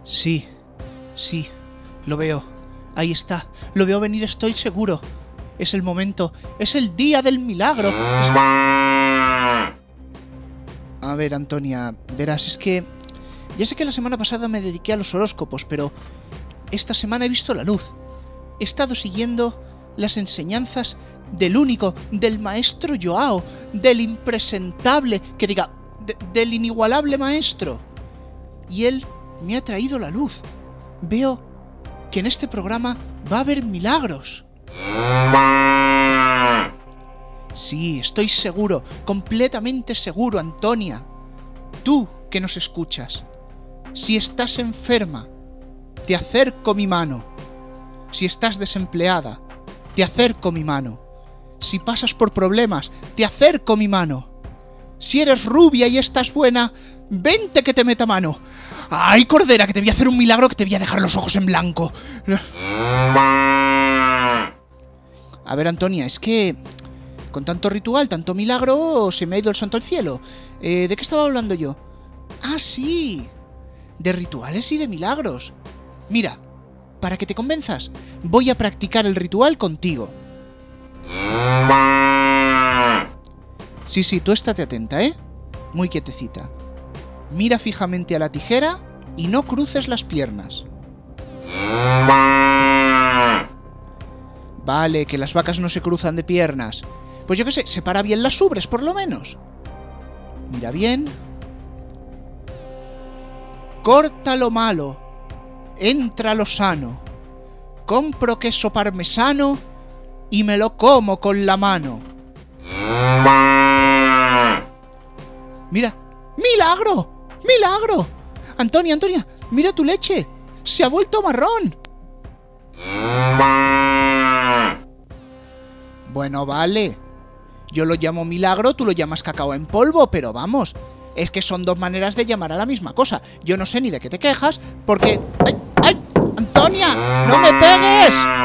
Sí, lo veo. Ahí está, lo veo venir, estoy seguro. Es el momento, es el día del milagro. A ver, Antonia, verás, es que... Ya sé que la semana pasada me dediqué a los horóscopos, pero esta semana he visto la luz. He estado siguiendo las enseñanzas del único, del maestro Joao, del impresentable, del inigualable maestro. Y él me ha traído la luz. Veo que en este programa va a haber milagros. Sí, estoy seguro, completamente seguro, Antonia. Tú que nos escuchas, si estás enferma, te acerco mi mano. Si estás desempleada, te acerco mi mano. Si pasas por problemas, te acerco mi mano. Si eres rubia y estás buena, vente que te meta mano. ¡Ay, Cordera, que te voy a hacer un milagro que te voy a dejar los ojos en blanco! A ver, Antonia, es que con tanto ritual, tanto milagro, se me ha ido el santo al cielo. ¿De qué estaba hablando yo? ¡Ah, sí! De rituales y de milagros. Mira, para que te convenzas, voy a practicar el ritual contigo. Sí, tú estate atenta, ¿eh? Muy quietecita. Mira fijamente a la tijera y no cruces las piernas. Vale, que las vacas no se cruzan de piernas. Pues yo qué sé, separa bien las ubres, por lo menos. Mira bien. Corta lo malo, entra lo sano. Compro queso parmesano y me lo como con la mano. Mira, ¡milagro! ¡Milagro! Antonia, mira tu leche. Se ha vuelto marrón. Bueno, vale. Yo lo llamo milagro, tú lo llamas cacao en polvo, pero vamos, es que son dos maneras de llamar a la misma cosa. Yo no sé ni de qué te quejas, porque... ¡Ay! ¡Antonia! ¡No me pegues!